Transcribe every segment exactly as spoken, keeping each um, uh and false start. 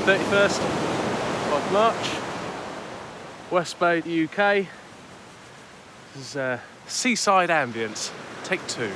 thirty-first of March, West Bay, U K. This is uh, Seaside Ambience, take two.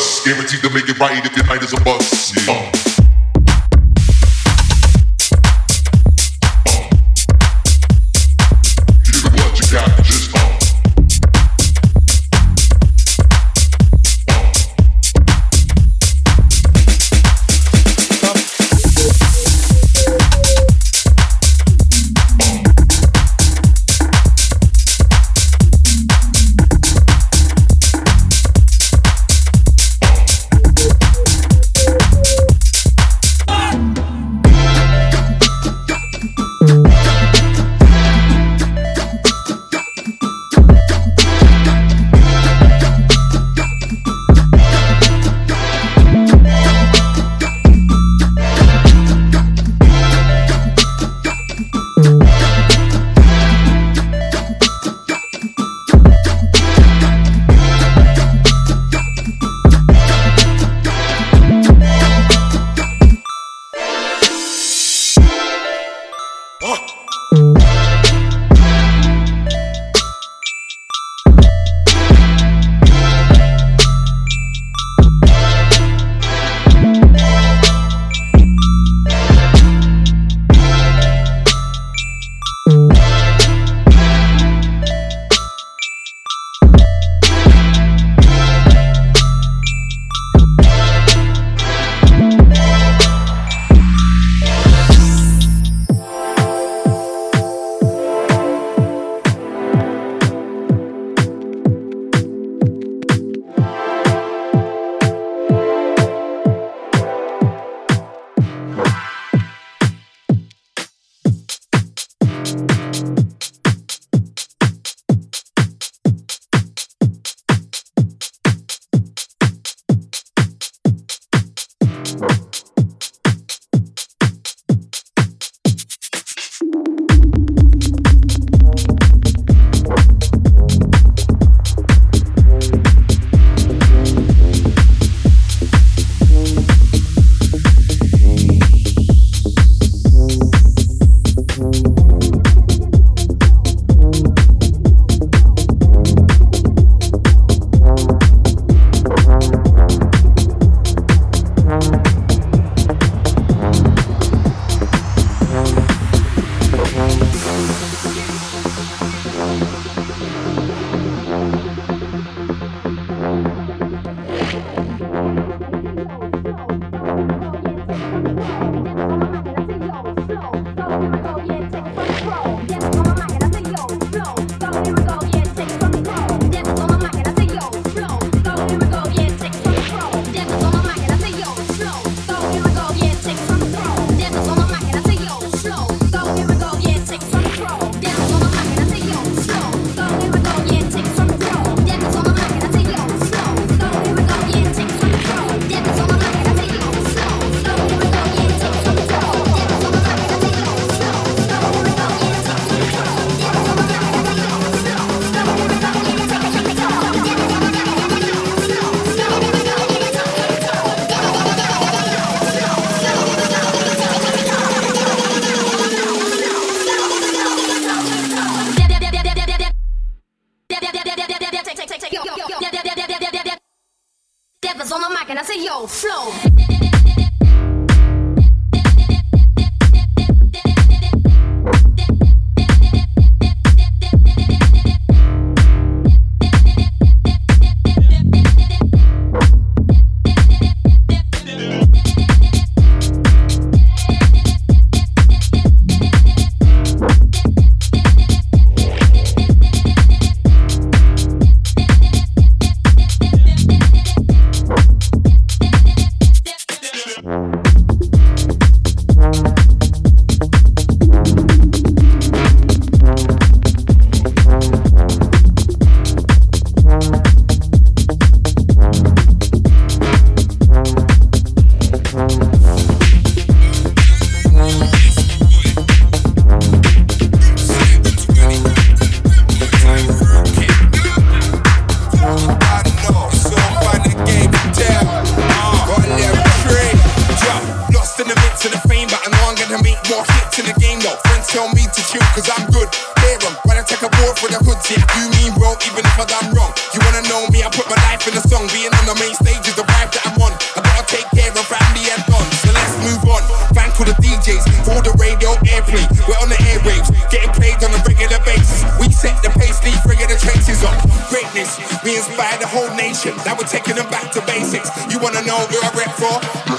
us. Guaranteed to make it right if your night is a bust. Yeah. Uh. life in a song. Being on the main stage is the vibe that I'm on. I gotta take care of family and done. So let's move on. Thank all the D Js for the radio airplay. We're on the airwaves, getting played on a regular basis. We set the pace, leave three of the traces up. Greatness, we inspire the whole nation. Now we're taking them back to basics. You wanna know who I rep for?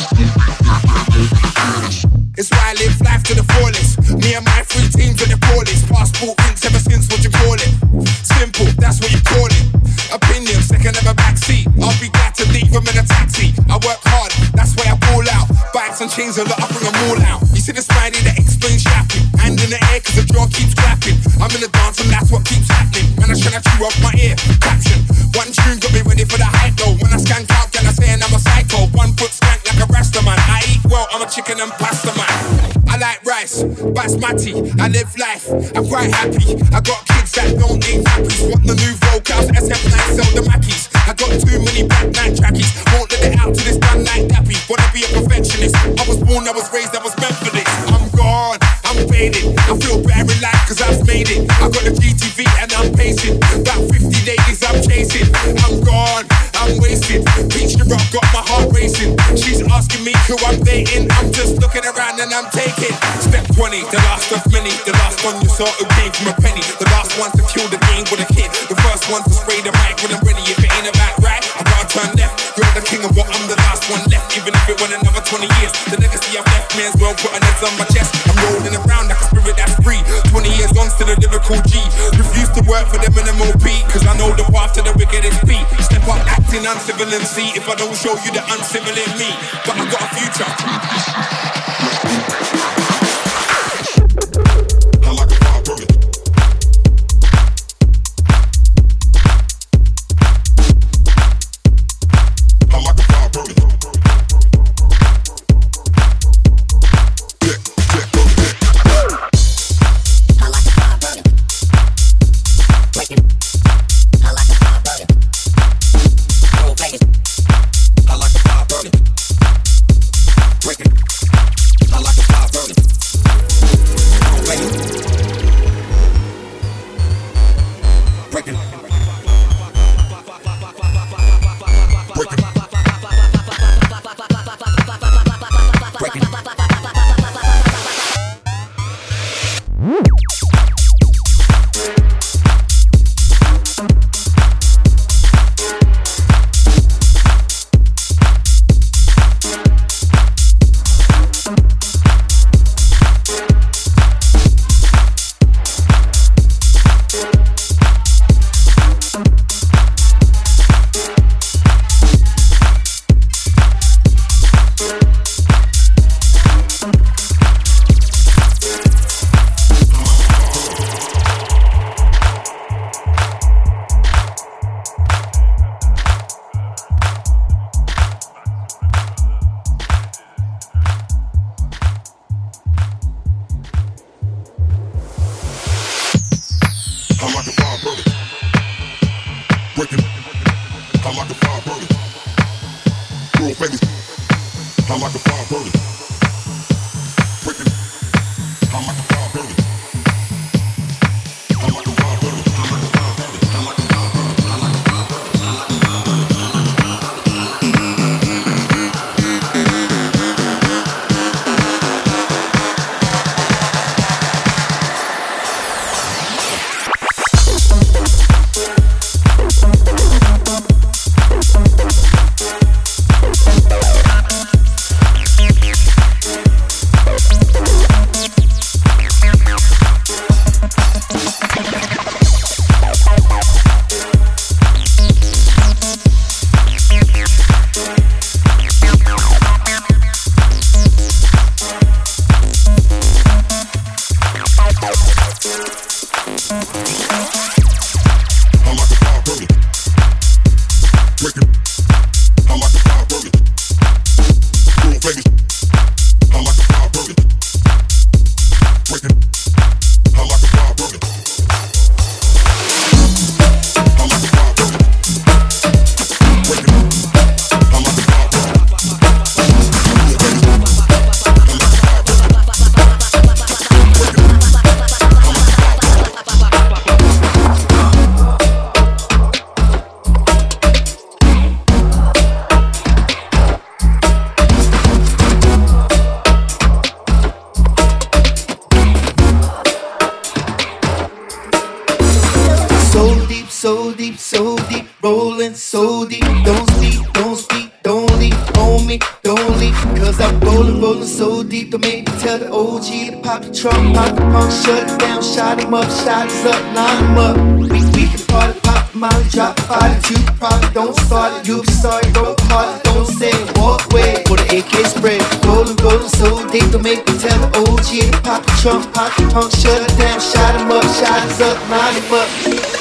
It's why I live life to the fullest. Me and my three teams are the poorest. Passport rinse ever since, what you call it? Simple, that's what you call it. Opinion, second of a backseat. I'll be glad to leave them in a taxi. I work hard, that's why I pull out. Bikes and chains a lot, I bring them all out. You see the spidey that explains shapping. Hand in the air cause the jaw keeps clapping. I'm in the dance and that's what keeps happening. Man, I tryna chew off my ear. Caption, one tune got me ready for the hype though. When I skank out, girl, I saying I'm a psycho. One foot skank like a rasta man. I eat well, I'm a chicken and pasta man. I like rice, basmati, I live life, I'm quite happy. I got kids that don't need nappies. Want the new vocals, S F nine, sell the Mackies. I got too many black night trackies. Won't let it out till it's done like Dappy. Wanna be a perfectionist. I was born, I was raised, I was meant for this. I'm gone, I'm faded. I feel better in life cause I've made it. I got a G T V and I'm pacing. About fifty ladies I'm chasing. I'm gone, I'm wasted. Peach the rock got my heart racing. She's asking me who I'm dating. I'm just looking around and I'm taking. Step twenty, the last of many. The last one you saw who came from a penny. The last one to kill the game with a kid. The first one to spray the mic when I'm ready. If it ain't about right, I gotta turn left. You're the king of what, I'm the last one left. Even if it went another twenty years, the legacy I've left may as well put an X on my chest. I'm rolling around like a spirit that's free. twenty years on, still a lyrical G. Refuse to work for them in M O P, cause I know the path to the wicked is P. Step up acting uncivil and see if I don't show you the uncivil in me. But I got a future. I like a fire burning. I like a fire burning. Yeah, yeah, go ahead. I like a fire burning. Breaking. I like a fire burning. Roll Vegas. I like a fire burning. Breaking. I like a fire burning. Roll Vegas. Breaking. Breaking. Breaking. so deep. Don't speak, don't speak, don't leave on me, don't leave. Cause I'm rolling, rolling so deep. Don't make me tell the O G to pop the trunk, pop the punk, shut it down, shot him up, shot us up, line him up. We, we can party, pop Molly, drop body, you probably don't start it. You be sorry, go hard, don't say it, walk away. For the A K spread, rolling, rolling so deep. Don't make me tell the O G to pop the trunk, pop the punk, shut it down, shot him up, shot us up, line him up.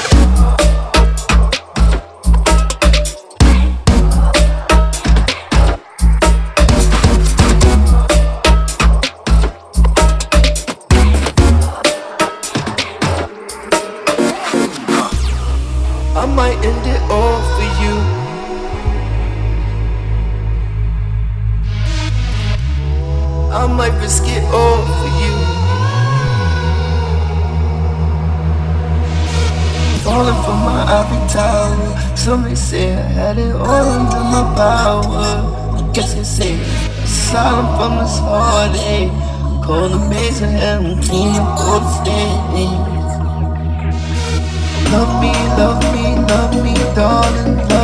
I might end it all for you. I might risk it all for you. Falling from my ivory tower. Some may say I had it all under my power. I guess they say asylum from this heartache. Cold amazing and I'm clean up all the stains. Love me, love me, love me, darling, love